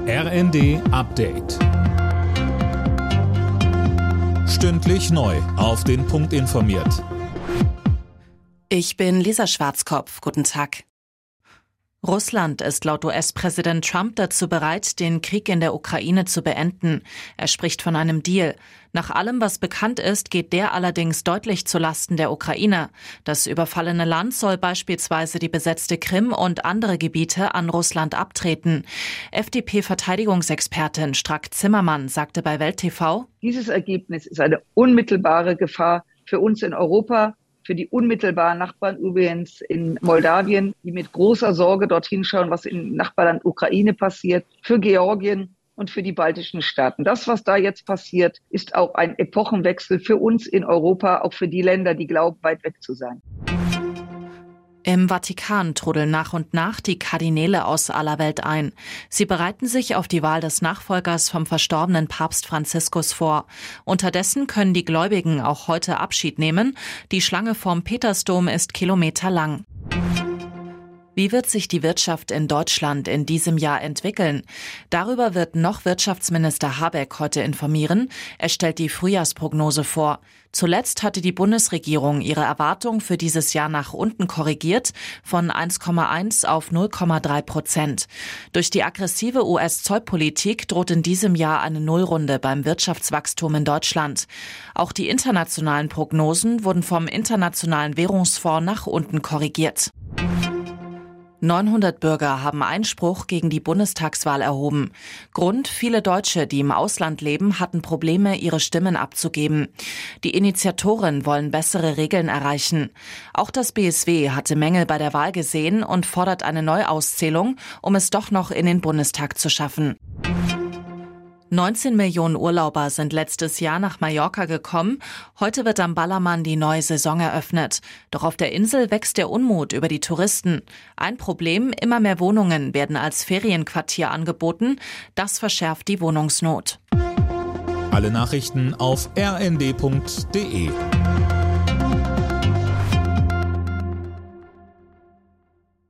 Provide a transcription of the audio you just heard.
RND Update. Stündlich neu auf den Punkt informiert. Ich bin Lisa Schwarzkopf. Guten Tag. Russland ist laut US-Präsident Trump dazu bereit, den Krieg in der Ukraine zu beenden. Er spricht von einem Deal. Nach allem, was bekannt ist, geht der allerdings deutlich zulasten der Ukraine. Das überfallene Land soll beispielsweise die besetzte Krim und andere Gebiete an Russland abtreten. FDP-Verteidigungsexpertin Strack-Zimmermann sagte bei Welt TV: Dieses Ergebnis ist eine unmittelbare Gefahr für uns in Europa, für die unmittelbaren Nachbarn übrigens in Moldawien, die mit großer Sorge dorthin schauen, was im Nachbarland Ukraine passiert, für Georgien und für die baltischen Staaten. Das, was da jetzt passiert, ist auch ein Epochenwechsel für uns in Europa, auch für die Länder, die glauben, weit weg zu sein. Im Vatikan trudeln nach und nach die Kardinäle aus aller Welt ein. Sie bereiten sich auf die Wahl des Nachfolgers vom verstorbenen Papst Franziskus vor. Unterdessen können die Gläubigen auch heute Abschied nehmen. Die Schlange vorm Petersdom ist kilometerlang. Wie wird sich die Wirtschaft in Deutschland in diesem Jahr entwickeln? Darüber wird noch Wirtschaftsminister Habeck heute informieren. Er stellt die Frühjahrsprognose vor. Zuletzt hatte die Bundesregierung ihre Erwartung für dieses Jahr nach unten korrigiert, von 1,1 auf 0,3%. Durch die aggressive US-Zollpolitik droht in diesem Jahr eine Nullrunde beim Wirtschaftswachstum in Deutschland. Auch die internationalen Prognosen wurden vom Internationalen Währungsfonds nach unten korrigiert. 900 Bürger haben Einspruch gegen die Bundestagswahl erhoben. Grund: viele Deutsche, die im Ausland leben, hatten Probleme, ihre Stimmen abzugeben. Die Initiatoren wollen bessere Regeln erreichen. Auch das BSW hatte Mängel bei der Wahl gesehen und fordert eine Neuauszählung, um es doch noch in den Bundestag zu schaffen. 19 Millionen Urlauber sind letztes Jahr nach Mallorca gekommen. Heute wird am Ballermann die neue Saison eröffnet. Doch auf der Insel wächst der Unmut über die Touristen. Ein Problem: immer mehr Wohnungen werden als Ferienquartier angeboten. Das verschärft die Wohnungsnot. Alle Nachrichten auf rnd.de.